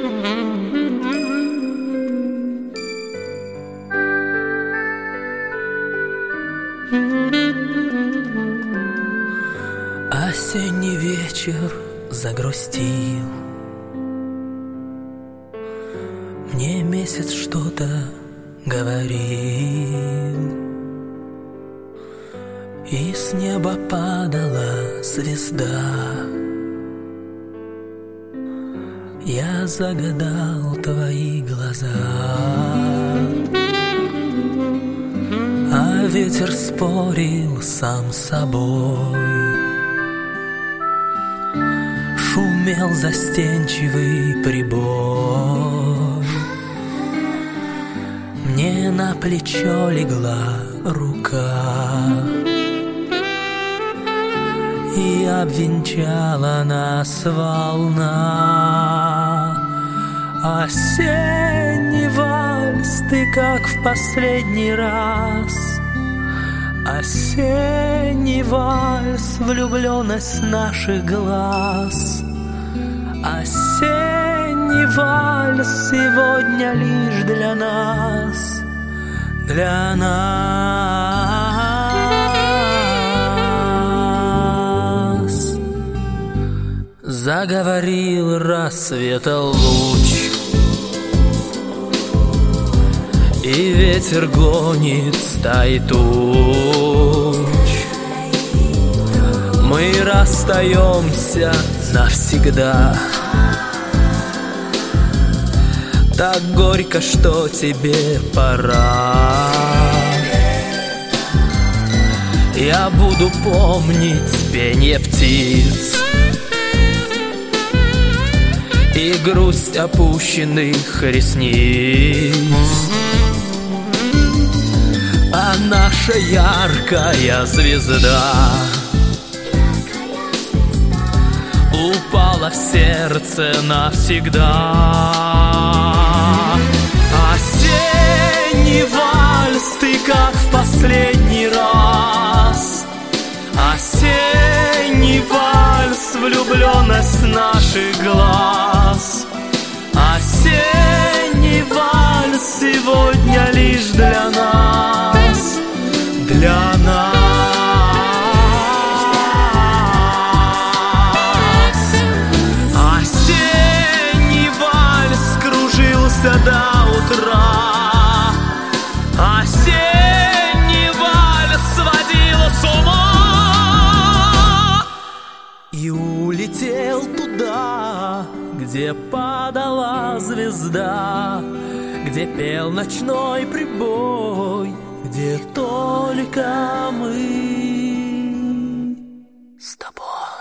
Осенний вечер загрустил, мне месяц что-то говорил, и с неба падала звезда. Я загадал твои глаза, а ветер спорил сам с собой. Шумел застенчивый прибой, мне на плечо легла рука и обвенчала нас волна. Осенний вальс, ты как в последний раз. Осенний вальс, влюбленность наших глаз. Осенний вальс сегодня лишь для нас, для нас. Заговорил рассвета луч, и ветер гонит стаи туч. Мы расстаемся навсегда. Так горько, что тебе пора. Я буду помнить пение птиц и грусть опущенных ресниц. А наша яркая звезда упала в сердце навсегда. Осенний вальс, ты как в последний раз. Осенний вальс, влюбленность наших глаз. Осенний вальс сегодня лишь для нас, для нас. Осенний вальс кружился до утра. Осенний вальс сводил с ума. И улетел туда, где падала звезда, где пел ночной прибой, где только мы с тобой.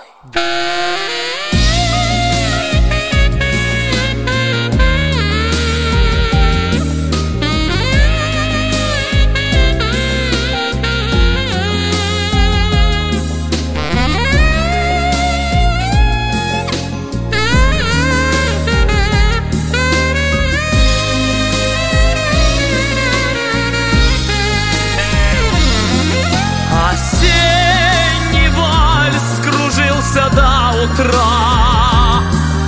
Утра.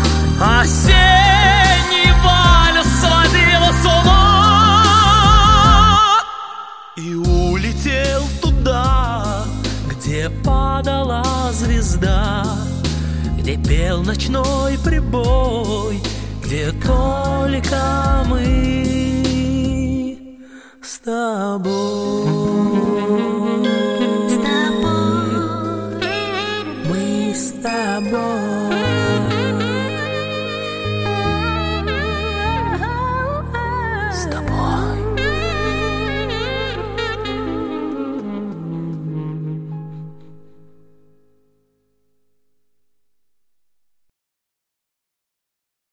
Осенний вальс сводил с ума. И улетел туда, где падала звезда, где пел ночной прибой, где только мы с тобой.